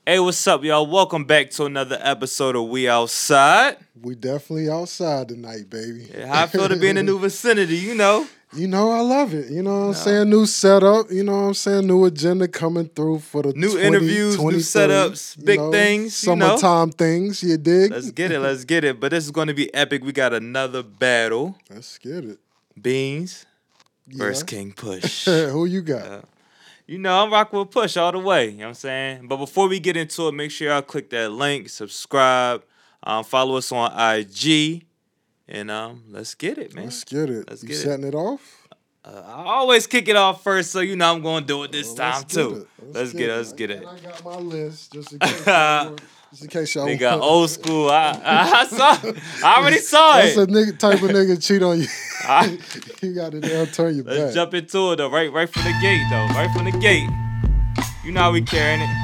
Hey, what's up, y'all? Welcome back to another episode of We Outside. We definitely outside tonight, baby. Yeah, how I feel to be in the new vicinity, you know. You know, I love it. You know what I'm saying? New setup. You know what I'm saying? New agenda coming through for the New interviews, new setups, big things, summertime things. You dig? Let's get it. But this is going to be epic. We got another battle. Let's get it. Beans versus King Push. Who you got? You know, I'm rocking with Push all the way. You know what I'm saying? But before we get into it, make sure y'all click that link, subscribe, follow us on IG, and let's get it, man. Let's get it. You setting it off? I always kick it off first, so you know I'm going to do it this time, too. Let's get it. I got my list, just in case y'all. They got old school. I already saw it. That's a type of nigga cheat on you. You got to turn your back. Let's jump into it, though. Right from the gate, though. Right from the gate. You know how we carrying it.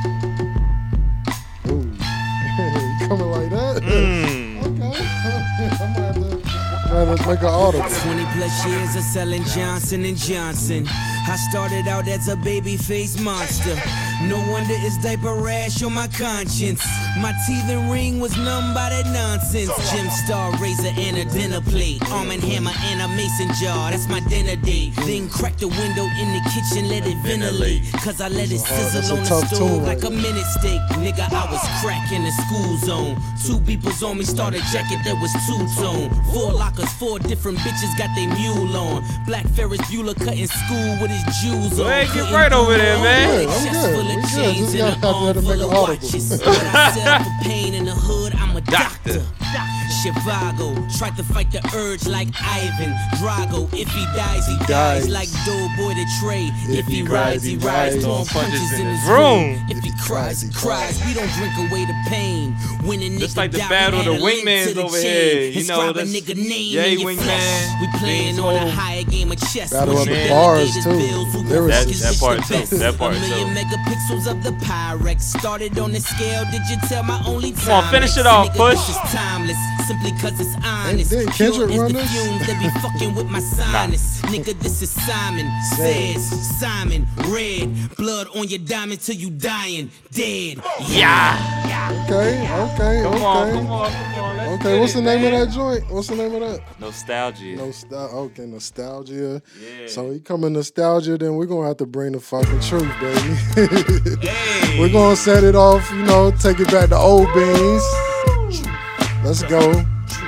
Ooh. You coming like that? Okay. I'm gonna make an auto. 20 plus years of selling Johnson & Johnson. I started out as a baby-faced monster. No wonder it's diaper rash on my conscience. My teeth and ring was numb by that nonsense. Gym star, razor, and a dinner plate. Arm and hammer and a mason jar, that's my dinner date. Then crack the window in the kitchen, let it ventilate. Cause I let it sizzle on the stove like a minute steak. Nigga, I was cracking the school zone. 2 beepers on me, started jacket that was 2-tone. 4 lockers, 4 different bitches got they mule on. Black Ferris Bueller cutting school with his jewels on. Go ahead, get right over there, man. I'm good. Chains in the arm full of watches. But I set for pain in the hood, I'm a doctor. Chivago, tried to fight the urge like Ivan Drago. If he dies, he dies like Doughboy the Trey. If he rides, he rides. Throwing punches in his room. If he cries, he cries. We don't drink away the pain. When a nigga just like the battle of the wingmans over here. You know, that's nigga name Yay, in your wingman. flesh. We playing on a higher game of chess. Battle of the bars too. That part too. That part too. A million megapixels of the Pyrex started on the scale. Did you tell my only time? Come on, finish it off, Push. This is timeless. Simply cause it's honest. Hey, Kendrick Pure run as the this? fumes that be fucking with my sinus. Nigga, this is Simon Says. Simon Red. Blood on your diamond till you dying. Dead. Yeah. Okay. Come on. Okay, what's the name of that joint? What's the name of that? Nostalgia. Okay, Nostalgia. Yeah. So he coming Nostalgia, then we're gonna have to bring the fucking truth, baby. Hey. We're gonna set it off, take it back to old beans. Let's go.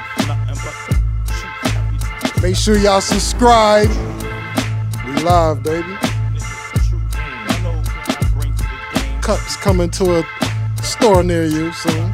Make sure y'all subscribe. We live, baby. Cups coming to a store near you soon.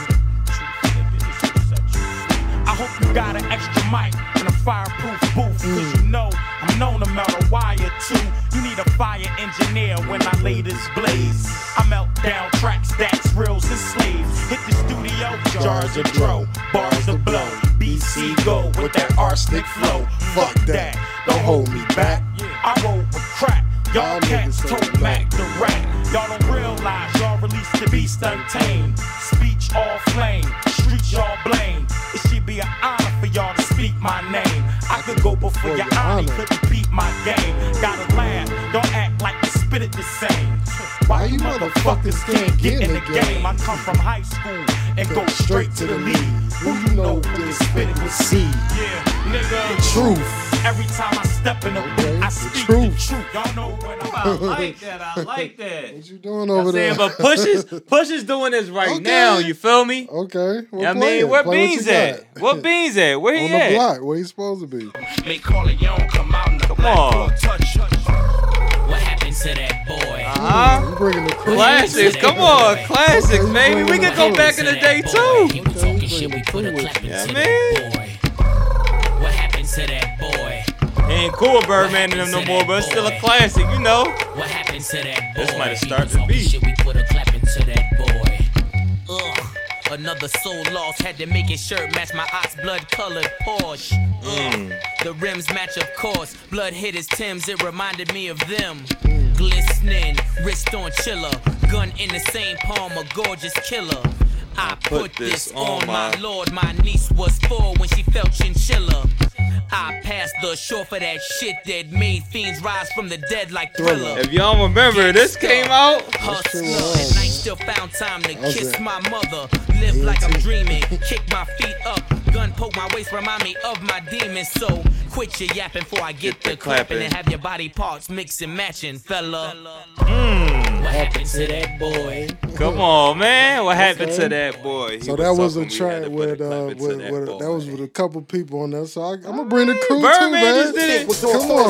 I hope you got an extra mic and a fireproof booth. Cause you know I'm known to melt a wire too. You need a fire engineer when I lay this blaze. I melt down tracks, stacks, reels, and slaves. Hit the studio, jars of dro, bars to blow. BC go with that arsenic flow. Fuck that, don't hold me back. I roll with crack. Y'all cats told Mac the rat. Y'all don't realize y'all released the beast untamed. Speech all flame, streets y'all blame. It should be an honor for y'all to speak my name. I could go before your honor, couldn't beat my game. Gotta laugh, don't act like you spit it the same. Why you motherfuckers can't get in the game? I come from high school and go straight to the league. Who you know who can spit it with seed? Yeah, nigga. The truth. Every time I step in the booth, I speak the truth. Y'all know when I like that. What you doing over there? But Push is doing this right now. You feel me? Okay. I mean, where Beans at? What Beans at? Where he at? On the block. Where he supposed to be? Make Corleone come out in the come on. Touch. What happened to that boy? You bringing the classics. Come on, classics, baby. We can go back in the day too. He was talking shit. We put a clap into that boy. What happened to that boy? He ain't cool with Birdman and them no more, but it's still a classic, you know. What happened to that boy? This might have started the beat. Shit, we put a clap into that boy. Another soul lost, had to make his shirt match my ox blood colored Porsche. The rims match, of course. Blood hit his Timbs, it reminded me of them. Glistening, wrist on chiller, gun in the same palm, a gorgeous killer. I put this on my lord. My niece was 4 when she felt chinchilla. I passed the shore for that shit that made fiends rise from the dead like Thriller. If y'all remember, this came out. Hustler, still found time to That's kiss it. my mother. Live like I'm dreaming, kick my feet up. Gun poke my waist, remind me of my demons. So quit your yapping before I get the clapping and have your body parts mix and matching, fella. What happened to that boy? Come on, man. What happened to that boy? He So that was a talking, we had track to put with a clap into that that was boy. with a couple people on there. So I'm gonna bring the crew Birdman too, man. just did it.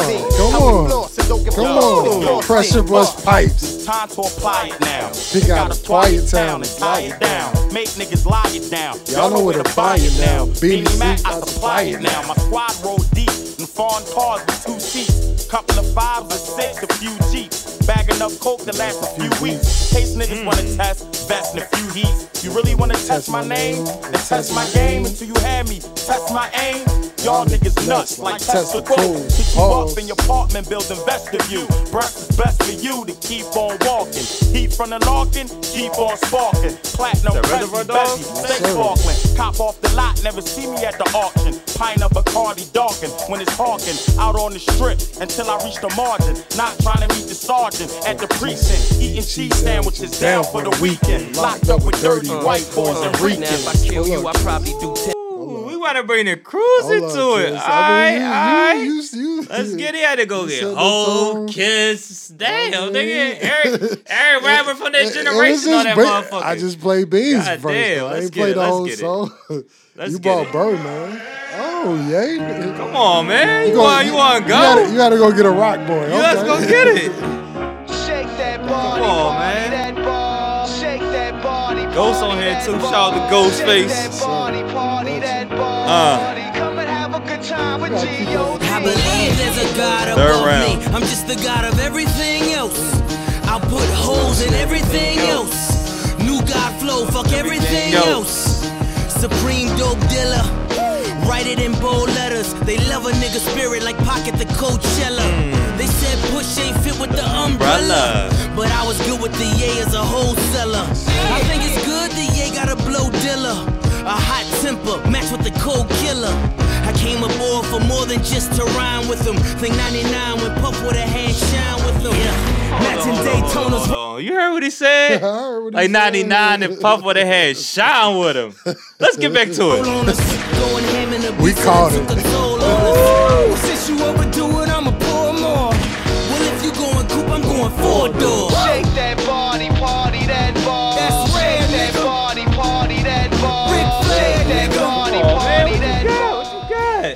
Come on. Pressure bust pipes. Time to apply it now. Pick out a quiet town and tie it down. Make niggas lie it down. Y'all know where to buy it now. Beanie Beanie Mac, Mac, I supply it now. My squad roll deep in foreign cars with 2 seats. Couple of 5s or 6, a few Jeeps. Bagging up coke to last a few weeks. Case niggas wanna test, vest in a few heats. You really wanna test my name? Then test my game until you had me. Test my aim. Y'all niggas nuts like Tesla Cool. Pick you up in your apartment building vestibule. Breakfast is best for you to keep on walking. Heat from the Larkin, keep on sparking. Platinum, Prezi, Bessie, stay sparkling. Cop off the lot, never see me at the auction. Pint of Bacardi darken when it's hawking. Out on the strip until I reach the margin. Not trying to meet the sergeant at the precinct. Eating cheese sandwiches down for the weekend. Locked up with dirty white boys and Now if I Ricans. kill you, I probably do 10. Ooh, we want to bring the cruise into it. Alright. Let's get it. I had to go get Ho, Kiss. Damn, nigga. Every rapper from that generation on that motherfucker. I just played Beans God first. damn, I let's ain't get played it, the let's whole get it. song. Let's You get bought it. Birdman. Oh, yeah. Come on, man. You want to go? You gotta go get a rock boy. Yeah, let's go get it. Shake that body, Come on, party man. that ball. Shake that body, Ghost on here, too. Shout out to Ghostface. Shake that body, party that body. Come and have a good time with G.O.D. I believe there's a God Third above round. me. I'm just the God of everything else. I'll put holes in everything else. New God flow, fuck everything else. Supreme dope dealer. Write it in bold letters. They love a nigga spirit like Pocket the Coachella. They said push ain't fit with the umbrella. But I was good with the Ye as a wholesaler. I think it's good the Ye got a blow dealer. A hot temper, match with the cold killer. I came aboard for more than just to rhyme with them. Think 99 when Puff with a hand shine with them. Matching Daytona's. Hold on. You heard what he said? I heard what he Like said. 99 and Puff would have had shine with him. Let's get back to it. On us, going ham in the We beats caught and it. took control on us. Since you overdo it, I'ma pour more. Well, if you going coupe, I'm going 4-door. Shake that body, party that ball. That's rare, Shake that nigga. body, party that ball. Ric Flair, Shake that nigga. body, Come on, man. party that ball. What you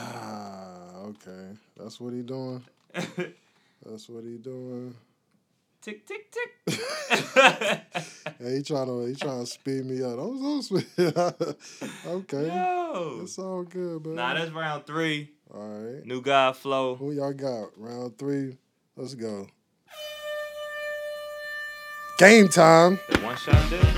got? Okay. That's what he doing. That's what he doing. Tick, tick, tick. Hey, he trying to speed me up. Don't speed. Okay. Yo. It's all good, man. Nah, that's round 3. All right. New God flow. Who y'all got? Round 3. Let's go. Game time. The one shot deal.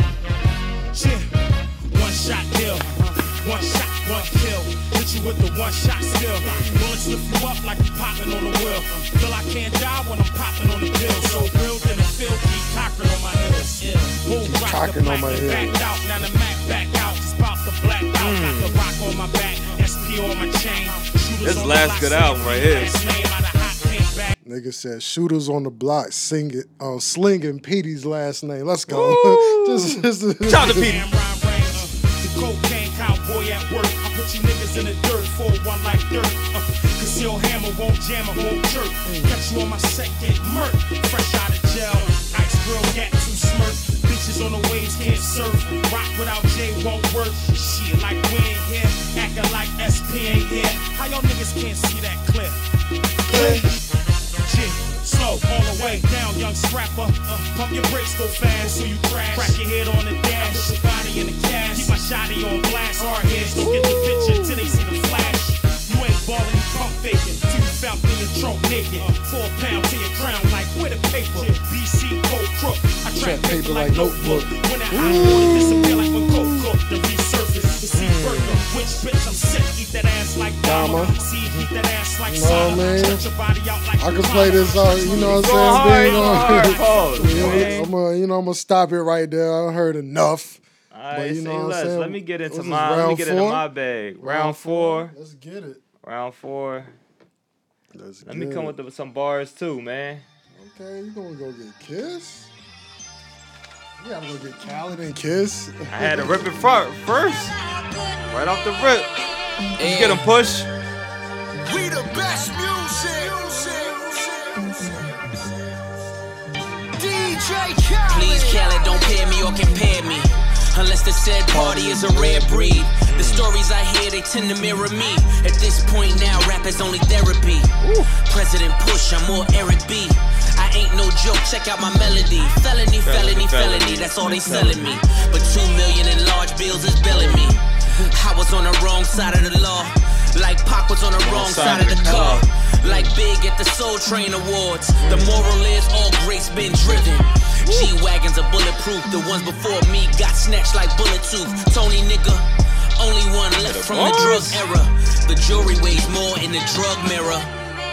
One shot deal. One shot, one kill. Hit you with the one shot skill. Bullets lift you up like you popping on the wheel. Feel I can't die when I'm popping on the pill. So real in the field, keep cocking on my heels. Move rock cocking the on black my and heels. back out. Now the Mac back out. Just pop the black out. Got the rock on my back. SP on my chain. This is the last good album right here. Nigga said shooters on the block singing, slinging Petey's last name. Let's go. just Shout out to Petey. The cocaine cowboy at work. I put you niggas in the dirt for one like dirt. Cause your hammer won't jam, it won't jerk. Catch you on my set, get murk. Fresh out of jail. Ice grill, gat too smirk. Bitches on the waves can't surf. Rock without J won't work. Shit like we ain't here. Acting like SP ain't here. How y'all niggas can't see that clip? Slow all the way down, young scrapper. Pump your brakes, go fast, so you crash. Crack your head on the dash, put your body in the cash. Keep my shotty on blast. Hard heads don't get the picture till they see the flash. You ain't ballin', you pump faking. Till you found in your trunk naked. 4 pound to your crown like with a paper. BC cold crook. I trap paper like notebook. When that hot water disappear like when coke cook, the resurface. The sea burger, which bitch I'm sick. Eat that ass like Dama. See, eat that ass like Sama. man. Stretch your body out like I can play this, you know what I'm saying? I'm gonna stop it right there. I heard enough. Alright, you know say what I'm less. saying? Let me get into What's this, my round 4? my bag. Round 4. Let's get it. Round 4. Let's Let me get come it. with some bars too, man. Okay, you gonna go get Kiss? Yeah, I'm gonna get Khaled and Kiss. I had to rip it first. Right off the rip. Let's get him, Push. We the best music. DJ Khaled. Please, Khaled, don't pair me or compare me. Unless the said party is a rare breed. The stories I hear, they tend to mirror me. At this point now, rap is only therapy. President Push, I'm more Eric B. I ain't no joke, check out my melody. Felony, that's all they selling me. But 2 million in large bills is billing me. I was on the wrong side of the law. Like Pac was on the wrong side of the car. Like Big at the Soul Train Awards. The moral is all grace been driven. G-Wagons are bulletproof. The ones before me got snatched like bullet tooth. Tony nigga, only one left from the drug era. The jury weighs more in the drug mirror.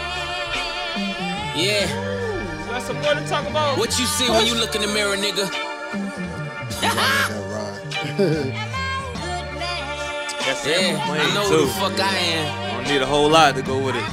Yeah. Got some more to talk about. What you see when you look in the mirror, nigga? Yeah, I know who the fuck I am. Don't need a whole lot to go with it.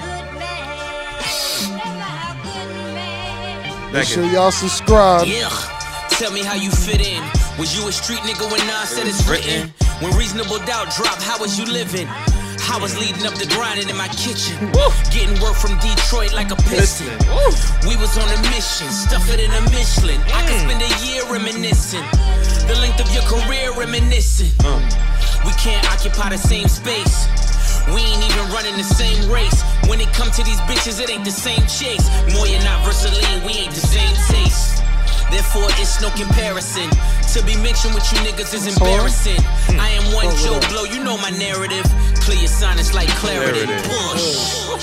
Make sure y'all subscribe. Yeah, tell me how you fit in. Was you a street nigga when Nas said it's written? When Reasonable Doubt dropped, how was you living? I was leading up to grinding in my kitchen. Getting work from Detroit like a piston. We was on a mission, stuff it in a Michelin. I could spend a year reminiscing. The length of your career reminiscing. We can't occupy the same space. We ain't even running the same race. When it come to these bitches, it ain't the same chase. Moya not Versailles, we ain't the same taste. Therefore, it's no comparison. To be mentioned with you niggas is embarrassing. I am one Joe Blow, you know my narrative. Clear your sinus like Claritin. Push.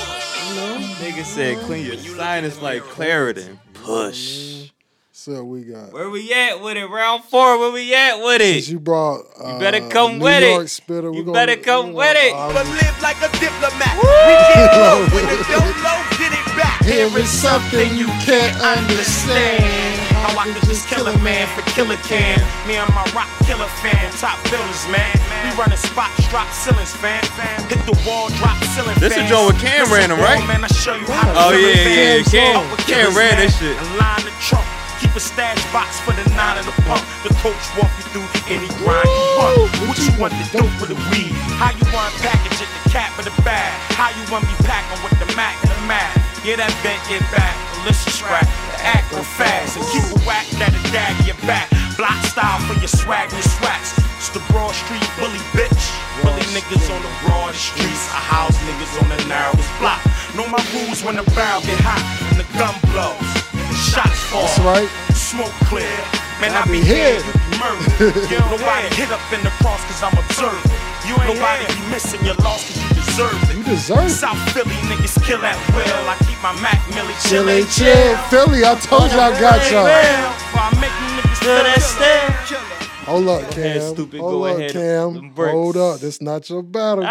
Nigga said clean your sinus like Claritin. Push. So we got. Where we at with it? Round 4. Where we at with it? Since you brought. You better come New with York it. Spitter, You better come with it. But live like a diplomat. We get low when the don't low, get it back. Here is something you can't understand. How I could just kill a man for Killer Cam. Me and my rock killer fan, top billers, man. We running spots, drop ceilings, fam. Hit the wall, drop ceiling. This is Joe with Cam random, right? Man, I show you how to Oh yeah. Cam ran this shit. Line the trunk. Keep a stash box for the 9 of the pump. The coach walk you through any grind you want. What you want to do for the weed? How you want package it, the cap or the bag? How you want me packing with the Mac and the Mac? Yeah, that bent get back. Listen scrap, the act go fast. And keep a whack that'll dag your back. Block style for your swag and your swats. It's the Broad Street bully bitch. Bully niggas on the broadest streets. I house niggas on the narrowest block. Know my rules when the barrel get hot and the gun blows. Shots fall. That's right. Smoke clear. Man, I be here. Murder. Nobody hit up in the cross cause I'm observing. You ain't nobody be missing your loss cause you deserve it. You deserve it. South Philly niggas kill at will. I keep my Mac Millie chill. Philly, I told you I got y'all. I make you niggas feel that stare. Hold up, Cam. Stupid, Hold go up, ahead. Cam. Hold up. This not your battle,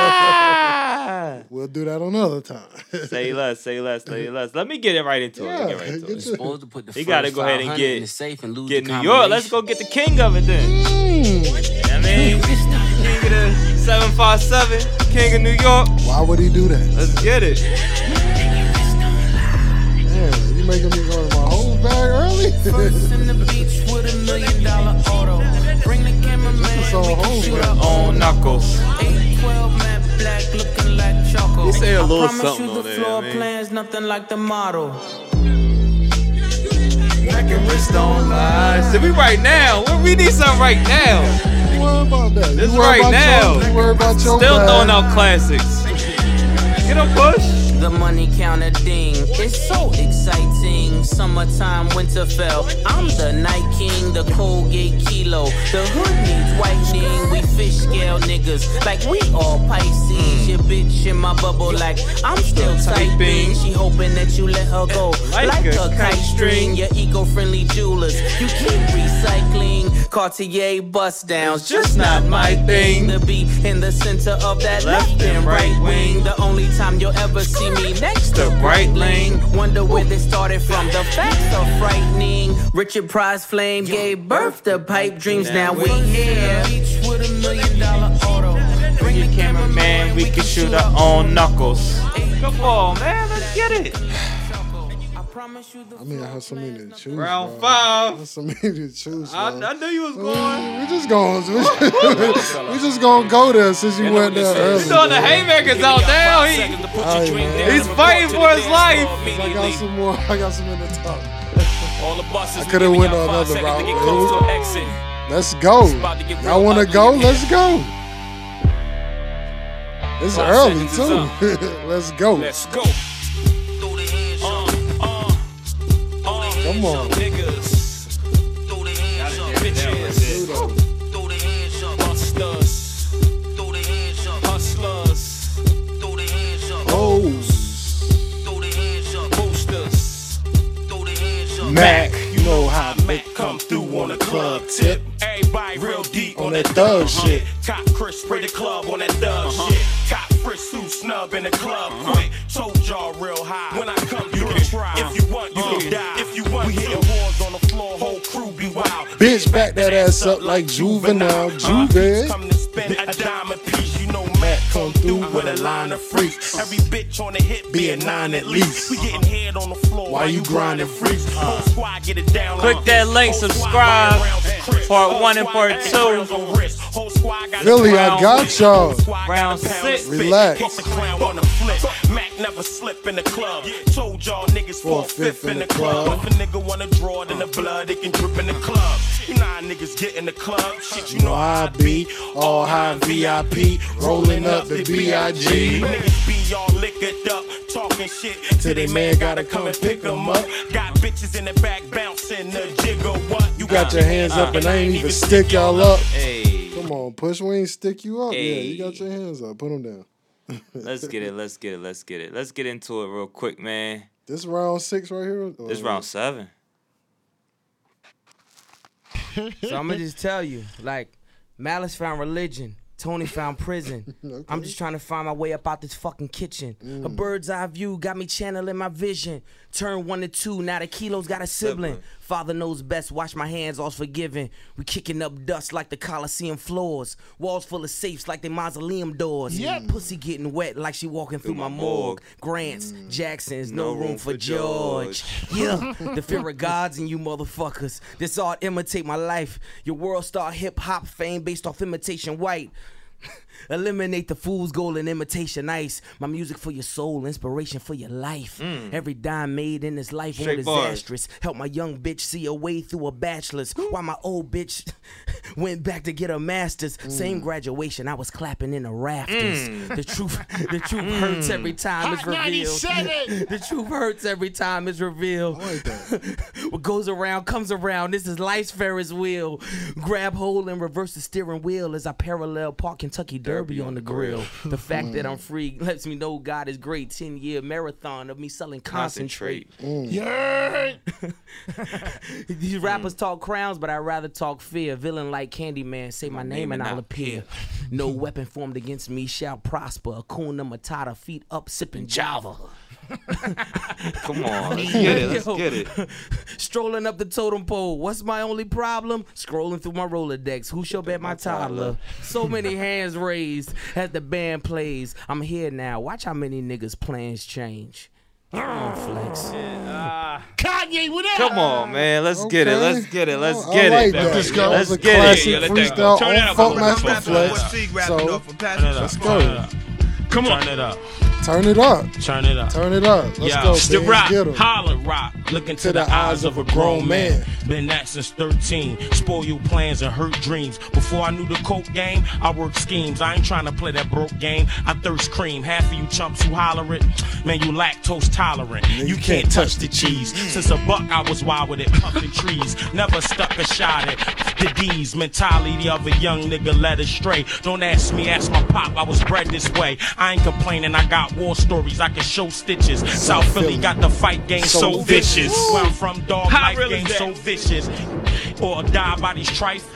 Cam. We'll do that another time. Say less. Let me get it right into it. Supposed to put the You gotta go ahead and 500 get in the safe and lose Get the New York. Let's go get the king of it then. I mean, king of the 757, king of New York. Why would he do that? Let's get it. Damn, you making me go to my whole bag early? First in the beach with $1 million auto. Bring the cameraman, This all we can whole shoot bag. our On knuckles. 812 matte black looking like choco. He say a little I promise something you on the there, floor man. plan's nothing like the model. Neck and wrist don't lie. So we right now. We need something right now. Don't worry about that. This You worry right about now. You worry about your Still bag. throwing out classics. Get him, Push. The money counter ding, it's so exciting. Summertime, Winterfell. I'm the Night King, the Colgate Kilo. The hood needs whitening. We fish scale niggas like we all Pisces. Your bitch in my bubble like I'm still typing. She hoping that you let her go like a kite string. Your eco-friendly jewelers, you keep recycling. Cartier bust downs, just not my thing. To be in the center of that left and right wing. The only time you'll ever see me next to Breitling. Wonder where this started from. The facts are frightening. Richard Price Flame gave birth to pipe dreams. Now we here. Each with $1 million auto. Bring the cameraman, we can shoot our own knuckles. Come on, man. Let's get it. I mean, I have so many to choose. Round bro. 5. There's so many to choose. I knew you was going. We just gonna go there since you went there early. He's doing the haymakers out there. He's fighting for his life. I got some more. I got some in the top. I could have went on another route. Let's go. Y'all want to go? Let's go. It's early too. Let's go. Let's go. Come on. Niggas. Throw their hands up. Bitches. Throw their hands up. Busters. Throw their hands up. Hustlers. Throw their hands up. Hoes. Throw their hands up. Boosters. Throw their hands up. Mac. You know how Mac come through on a club tip. Everybody real deep on that thug shit. Cop Chris spray the club on that thug shit. Cop Chris who snub in the club quick. Told y'all real high. When I come through, if you want, you can die. If you want, we hit wars on the floor. Whole crew be wild. Bitch, back that ass up like Juvenile. Juve. Come to spend a diamond piece. You know Mac come through with a line of freaks. Every bitch on the hit be a 9 at least. We getting head on the floor while you grinding freaks. Whole squad get it down. Click that link, subscribe. Part 1 and part 2. Philly, I got y'all. Round 6. Relax. Mac never slip in the club. Told y'all niggas 4/5 in the club. If a nigga wanna draw it in the blood, it can drip in the club. You know how niggas get in the club. Shit, you know how I be. All high VIP, rolling up the B.I.G. Niggas be all liquored up, talking shit till they man gotta come and pick them up. Got bitches in the back bouncing the jigger. What You got your hands up and I ain't even stick y'all up. Hey. Come on, Push. We ain't stick you up. Hey. Yeah, you got your hands up. Put them down. Let's get it. Let's get into it real quick, man. This round 6 right here? This round 7. So I'm gonna just tell you, like, Malice found religion, Tony found prison. Okay. I'm just trying to find my way up out this fucking kitchen. A bird's eye view got me channeling my vision. Turn 1 to 2, now the kilos got a sibling. Father knows best, wash my hands, all's forgiven. We kicking up dust like the Coliseum floors. Walls full of safes like they mausoleum doors. Pussy getting wet like she walking through my morgue. Grants, Jacksons, no room for George. Yeah, the fear of God's in you motherfuckers. This art imitate my life. Your world star hip hop fame based off imitation white. Eliminate the fool's gold and imitation ice. My music for your soul, inspiration for your life. Every dime made in this life won't disastrous. Help my young bitch see a way through a bachelor's. While my old bitch went back to get a master's. Same graduation, I was clapping in the rafters. The truth hurts every time it's revealed. The truth hurts every time it's revealed. What goes around comes around. This is life's Ferris wheel. Grab hold and reverse the steering wheel as I parallel park Kentucky Derby on the grill. The fact that I'm free lets me know God is great. 10-year marathon of me selling concentrate. These rappers talk crowns, but I'd rather talk fear. Villain like Candyman, say my name and I'll appear. No weapon formed against me shall prosper. Hakuna Matata, feet up, sipping Java. Come on, let's get it. Let's get it. Strolling up the totem pole. What's my only problem? Scrolling through my Rolodex. Who shall bet my toddler? So many hands raised as the band plays. I'm here now. Watch how many niggas' plans change. Come on, Flex. Kanye, what up? Come on, man. Let's get it. Let's get it. Let's I get like it. that. Let's That was a get classic it. freestyle Turn it on up. Funkmaster Flex. So let's go. Come on. Turn it up. Turn it up. Turn it up. Turn it up. Let's go. The Bands, rock, get 'em. holler rock. Look into the eyes of a grown man. Been that since 13. Spoil your plans and hurt dreams. Before I knew the coke game, I worked schemes. I ain't trying to play that broke game. I thirst cream. Half of you chumps who holler it, man, you lactose tolerant. You can't touch the cheese. Since a buck, I was wild with it, puffing trees. Never stuck a shot at the D's. Mentality of a young nigga led astray. Don't ask me, ask my pop. I was bred this way. I ain't complaining. I got war stories. I can show stitches. South Philly got the fight game so vicious. Where I'm from, dog life game so vicious. Or die by these trife.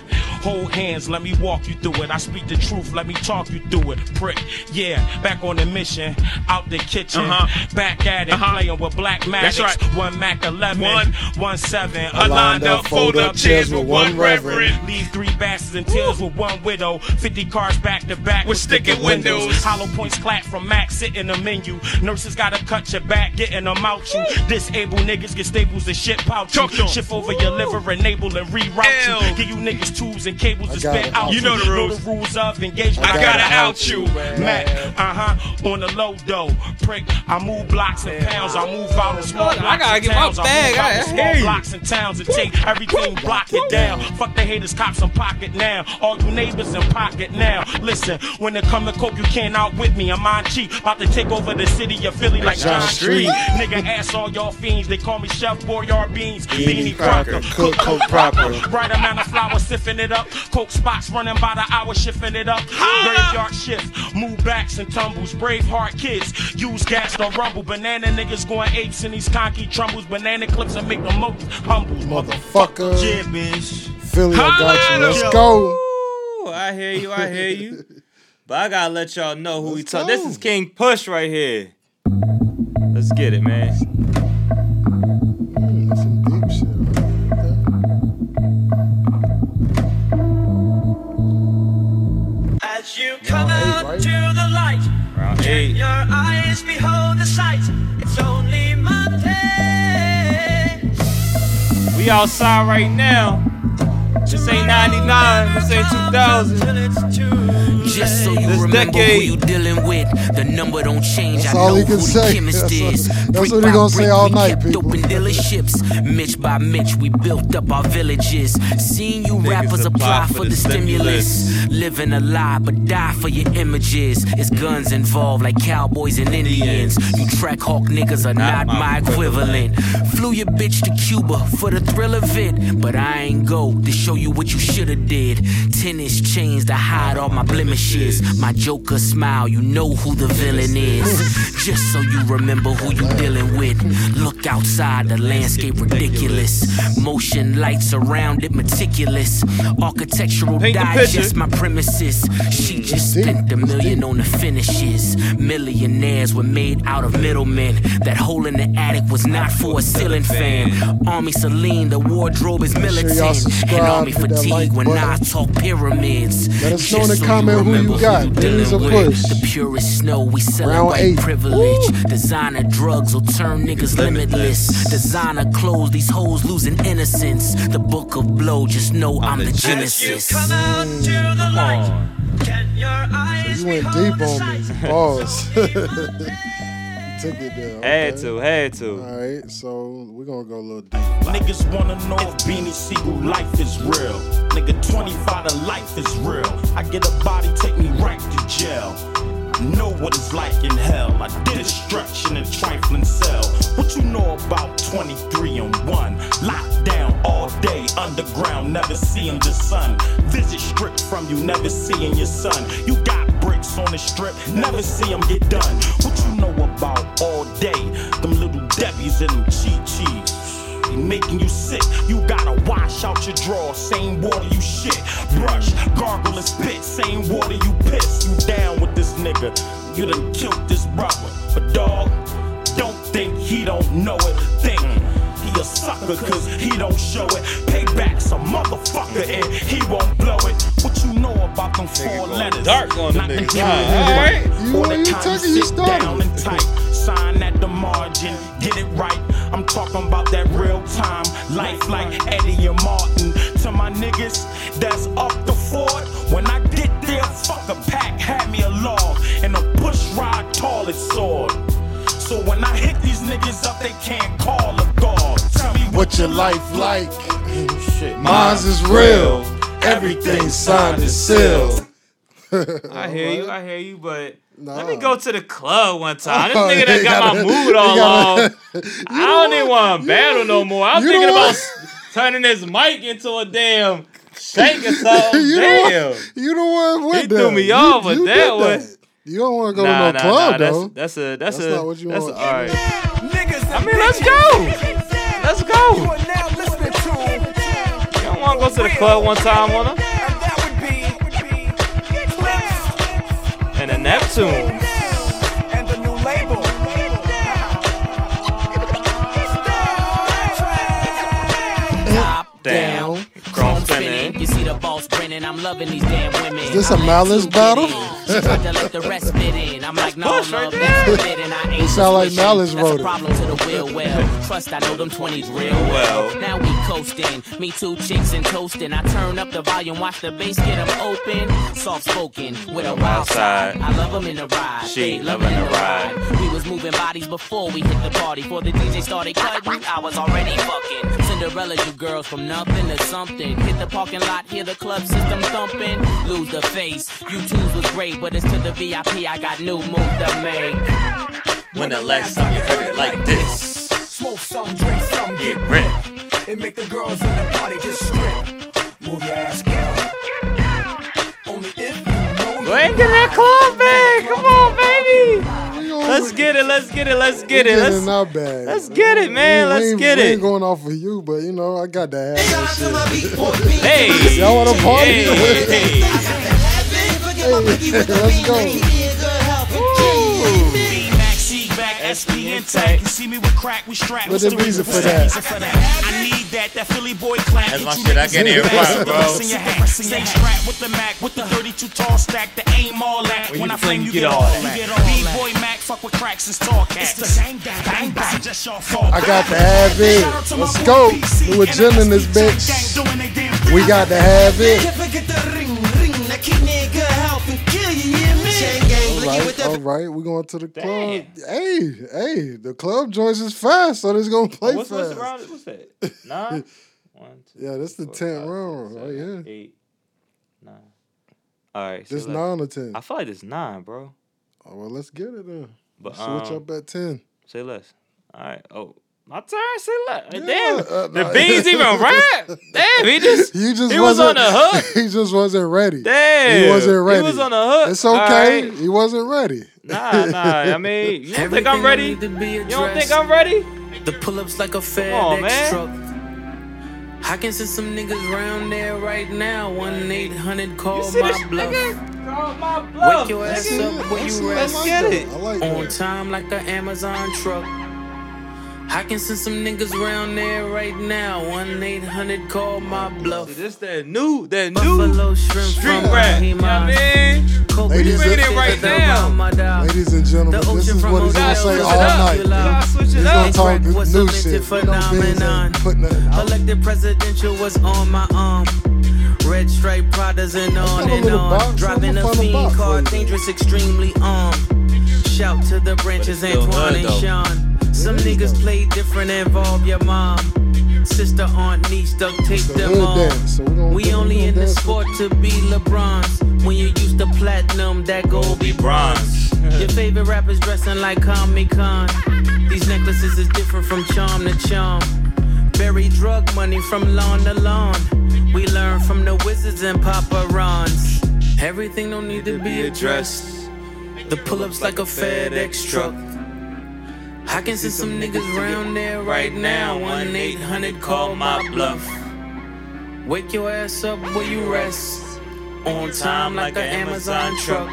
Hold hands, let me walk you through it. I speak the truth, let me talk you through it. Prick, yeah, back on the mission, out the kitchen, back at it, playing with black magic. That's right. 1 Mac 11, 1 7. I lined up, fold up chairs with one reverend. Leave 3 bastards and tears with 1 widow. 50 cars back to back with sticking windows. Hollow points clap from Mac, sit in the menu. Nurses gotta cut your back, getting them out you. Disabled niggas get staples and shit pouch you. Shift over your liver, enable and reroute you. Give you niggas tools and cables to spit out you. Know the rules of engagement. I gotta out you. Mac, on the low dough. Prick, I move blocks and pounds. I move out in small blocks. I gotta get my bag. I small blocks and towns and take everything, block it down. Fuck the haters, cops in pocket now. All you neighbors in pocket now. Listen, when it come to coke, you can't outwit me. I'm on cheap, about to take over the city of Philly like John Street. Nigga, ass all y'all fiends. They call me Chef Boyard Beans. Beanie Crocker, cook coke proper. Right amount of flour, sipping it up. Coke spots running by the hour, shifting it up. Graveyard shift, move backs and tumbles. Braveheart kids, use gas, don't rumble. Banana niggas going apes in these conky trumbles. Banana clips and make the most humble. Motherfucker. Yeah, bitch. Philly, I got you. Let's go. Ooh, I hear you. But I gotta let y'all know who we talk. This is King Push right here. Let's get it, man. That's some deep shit. As you come out to the light, Round 8. your eyes behold the sight. It's only Monday. We outside right now. This ain't 99, this ain't 2000. Just so you This remember decade. who you dealing with, the number don't change. That's I all know he who can the say. chemist is. That's Brick what he by gonna say brick, all we night, kept people. open dealerships. Mitch by Mitch, we built up our villages. Seeing you rappers apply for the stimulus. Living a lie, but die for your images. It's guns involved like cowboys and Indians. You track hawk niggas are not my equivalent. Flew your bitch to Cuba for the thrill of it, but I ain't go to show you what you shoulda did. Tennis chains to hide all my blemishes. My Joker smile, you know who the villain is. Just so you remember who you dealing with. Look outside, the landscape ridiculous. Motion lights around it meticulous. Architectural Paint the digest, picture. my premises. She just spent $1 million on the finishes. Millionaires were made out of middlemen. That hole in the attic was not for a ceiling fan. Army Celine, the wardrobe is militant. And army fatigue when I talk pyramids. Let us know in Just the so comment who remember you got. Beans or dealing with. Push? The purest snow, we Round celebrate 8. privilege. Designer drugs will turn niggas limitless. Designer clothes, these hoes losing innocence. The book of blow, just know I'm the genesis. Come out to the light. Can your eyes You went behold deep the on sight? me. Pause. You took it there. Okay. Had to. All right, so we're gonna go a little deep. Niggas wanna know if Beanie Siegel life is real. Nigga, 25 to life is real. I get a body, take me right to jail. Know what it's like in hell. I did destruction in trifling cell. What you know about 23 and 1? Locked down all day, underground, never seeing the sun. Visit stripped from you, never seeing your son. You got bricks on the strip, never see them get done. What you know about all day? Them little Debbies and them Chi-Chis. Making you sick, you gotta wash out your drawers. Same water you shit, brush, gargle and spit. Same water you piss. You down with this nigga, you done killed this brother. But dog, don't think he don't know it. Think he a sucker cause he don't show it. Payback's a motherfucker and he won't blow it. What you know about them 4 letters? Dark on the Not nigga. right. You talking, you Sit down and started. type. Sign at the margin, get it right. I'm talking about that real time life like Eddie and Martin. To my niggas that's up the fort, when I get there, fuck a pack, have me a log and a push ride tallest sword. So when I hit these niggas up, they can't call a god. Tell me What your life like? Shit, Mine's is real. Everything signed and sealed. I hear you, but Nah. let me go to the club one time. This Oh, nigga that he got my gotta- mood all he gotta- off. I don't even want to battle no more. I'm you thinking know about what? turning this mic into a damn shank or something. You Damn. You the one with He that. threw me off with you that did one. You don't want to go to no club though. That's That's a not what you want. All right. I mean, let's go. Let's go. You don't want to go to the club one time, wanna? And the Neptune. And the new label. Top down. Chrome spinning. You see the boss grinning. I'm loving these damn women. Is this a Malice battle? She tried to let the rest fit in. I'm like, no, love, that's forbidden. I ain't You sound like Malice wrote it. That's a problem to the wheel well. Trust, I know them 20s real well. Now we coasting. Me two chicks and toasting. I turn up the volume, watch the bass get them open. Soft spoken with a wild side. I love them in the ride. She loving the ride. We was moving bodies before we hit the party. Before the DJ started cutting, I was already fucking. Cinderella, you girls from nothing to something. Hit the parking lot, hear the club system thumping. Lose the face. You twos was great, but it's to the VIP. I got new moves to make. When the last time you heard it like this? Smoke some, drink some, Get ripped. and make the girls in the party just strip. Move your ass, girl. Only if you know Go ahead and get that club bag. Come on, baby. Let's get it. Let's get it. Let's get it. Let's get it, man. Let's get We it. ain't going off for you, but you know I got to have that shit. Hey. Y'all want to party? Hey. Let's go. SP intact. You see me with crack, we strap. What's the reason for that? I need that Philly boy clap. That's my shit. I get it, bro. Stay strapped with the Mac, with the 32 tall stack, the aim all that. When I flame, you get all that. B-boy Mac, fuck with cracks and star cats. It's the gang bang, just your fault. I got to have it. Let's go. New agenda in this bitch. We got to have it. All right, we going to the club. Hey, the club joins us fast, so this gonna play What's fast. the round? What's that? 9? 1, 2, Yeah, this the 10th round 7, right here. 8, 9. All right. This so 9 or 10. I feel like it's 9, bro. Oh, well, let's get it then. But Switch up at 10. Say less. All right. Oh, my turn. Say less. Yeah, Damn. The nah. beans even rap. Damn. He He was on the hook. He just wasn't ready. Damn. He wasn't ready. He was on the hook. It's okay. All right. He wasn't ready. Nah. I mean, you don't think I'm ready? You don't think I'm ready? The pull-ups like a on, FedEx man. truck. I can send some niggas round there right now. 1-800 call You see this my bluff. nigga? Call my bluff. Wake your ass up where you Let's rest. get it. I like On that. time like an Amazon truck. I can send some niggas round there right now. 1-800 call my bluff. See, this that new Buffalo shrimp street from rap. You know what I mean? Ladies bringing it right now. Ladies and gentlemen, this is what he's gonna say all night. Switch He's it gonna up. talk Was new a shit. minted phenomenon. Put nothing out. Elected presidential was on my arm. Red stripe Pradas and on got a and little on. box. Driving I'm a gonna find a fiend box car, for you. dangerous, extremely armed. Shout to the branches, But it's still Antoine hood, and though. Sean. Some niggas play different, involve your mom. Sister, aunt, niece, duct tape It's a them hood all. dance, so We only in the sport to be LeBron's. When you used to platinum, that gold be bronze. Your favorite rappers dressing like Comic Con. These necklaces is different from charm to charm. Bury drug money from lawn to lawn. We learn from the wizards and Papa Rons. Everything don't need to be addressed. The pull-ups like a FedEx truck. I can send some niggas round there right now. 1-800 call my bluff. Wake your ass up where you rest. On time like an Amazon truck.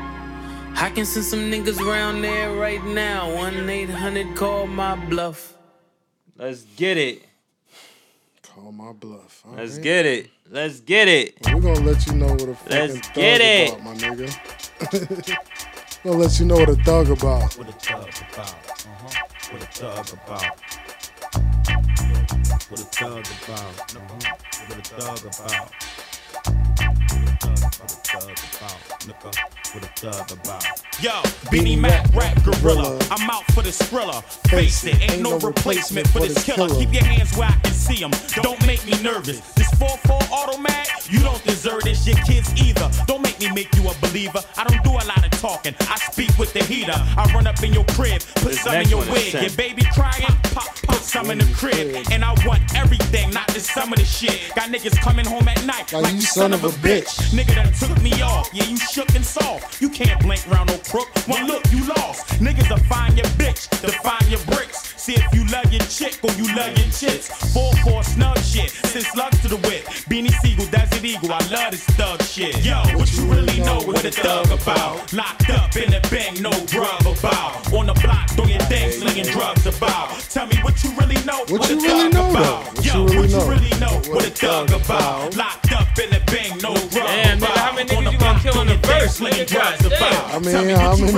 I can send some niggas round there right now. 1-800 call my bluff. Let's get it. Call my bluff. All Let's right. get it. Let's get it. We're gonna let you know what a fucking Let's thug get it. about, my nigga. Gonna let you know what a thug about. What a thug about. What a thug about. What a thug about. What a thug about. What a thug about. Yo, Beanie Mac, rap gorilla. I'm out for the Skrilla. Face it, ain't no replacement for this killer. Keep your hands where I can see them. Don't make me nervous. This 4-4 automat, you don't deserve this. Your kids either. Don't make me make you a believer. I don't do a lot of talking. I speak with the heater. I run up in your crib, put some in your wig. Your baby crying, put some in the crib. And I want everything, not just some of the shit. Got niggas coming home at night like you son of a bitch. Nigga that took me off, yeah, you shook and soft. You can't blink round no crook. One look, you lost. Niggas define your bitch, define your bricks. See if you love your chick or you love your chicks. 4-4 snug shit, send slugs to the whip. Beanie Siegel, Desert Eagle, I love this thug shit. Yo, what you really know what a thug about? Locked up in the bank, no grub about. On the block, doing your thing, slinging drugs about. Tell me what you really know what a thug about. Yo, what you really know what a thug about? Locked up in the bank, no grub about. Damn, nigga, how many niggas you gonna kill in the verse, slinging drugs about? I mean,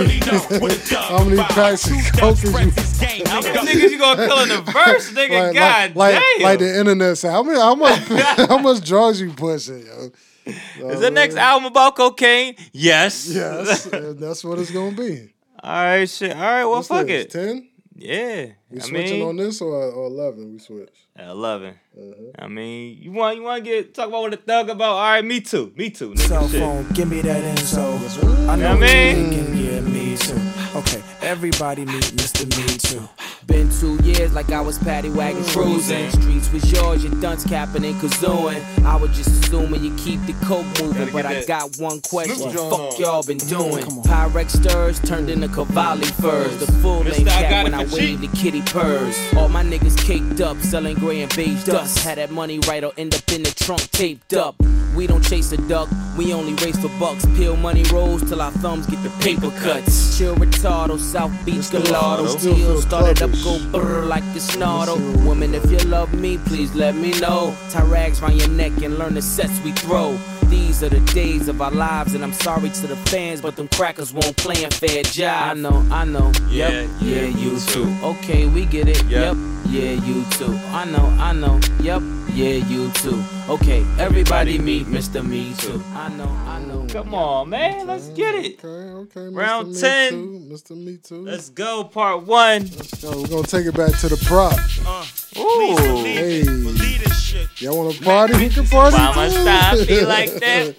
how many packs of coke is you? How many niggas you gonna kill in the verse, nigga? God damn. Like the internet said, how much drugs you pushing, yo? Is the next album about cocaine? Yes. Yes, that's what it's gonna be. All right, shit. All right, well, what's fuck this, it. 10? Yeah. We switching on this or 11? We switch. 11. I mean, you want to talk about what a thug about? All right, me too. Nigga, cell shit. phone, give me that info. I know what I mean? Yeah, me too. Okay, everybody meet Mr. Me Too. Been 2 years like I was paddy wagon cruising. Streets was yours, your dunce capping and kazooing. I was just assuming you keep the coke moving, but I got one question. Fuck y'all been doing? Pyrex stirs turned into Cavalli furs. The full length cap when I wave the kitty purrs. All my niggas caked up, selling gray and beige dust. Had that money right or end up in the trunk taped up. We don't chase a duck, we only race for bucks. Peel money rolls till our thumbs get the paper cuts. Chill retardo, South Beach Gallardo. Still started up, go brrr like the snarl. Woman, if you love me, please let me know. Tie rags round your neck and learn the sets we throw. These are the days of our lives, and I'm sorry to the fans, but them crackers won't play a fair job. I know. Yeah, you too. Okay, we get it. Yep. Yeah, you too. I know. Yep. Yeah, you too. Okay, everybody meet Mr. Me Too. I know. Come on, man. Let's get it. Okay. Round Mr. 10. Mr. Me Too. Let's go, part 1. Let's go. We're going to take it back to the prop. Ooh. Hey. Y'all want to party? We can party Why too. must I be like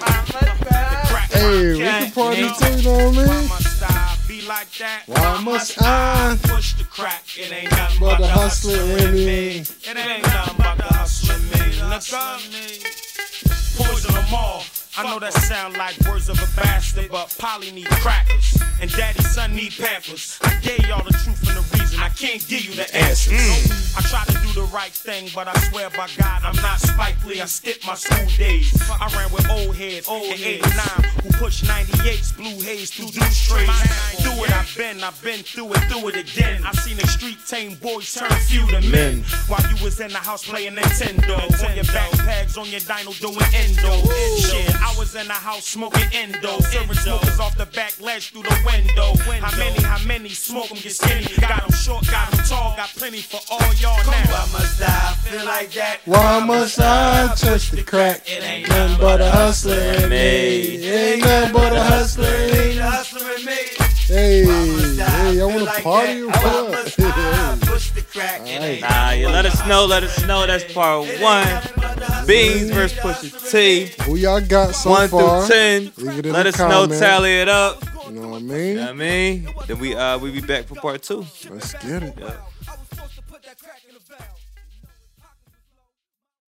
that? Hey, we can party too, you know what I mean? Like that. Why must I push the crack? It ain't nothing but the hustler in me. It ain't nothing but the hustler in me. Poison them all. I know that sound like words of a bastard, but Polly need crackers and Daddy's son need Pampers. I gave y'all the truth and the reason. I can't give you the answers. I try to do the right thing, but I swear by God I'm not Spike Lee. I skipped my school days. I ran with old heads, in 89 who pushed 98s, blue haze through blue strays. Through it I've been through it again. I seen the street tame boys turn few to men. While you was in the house playing Nintendo, on your backpacks, on your dyno doing endo. Shit, I was in the house smoking endo. Serving smokers off the back ledge through the window. How many smoke them get skinny? Got them short, got them tall, got plenty for all y'all now. Why must I feel like that? Why must I touch the crack? It ain't nothing but a hustler in me. Ain't nothing but a hustler in me. Hey, y'all want to party or what? Nah, you let us know. That's part 1. Beans versus Pusha T. Who y'all got so 1 far? through 10. Leave it in Let the us know. comments. Tally it up. You know what I mean? Then we be back for part 2. Let's get it. Yeah.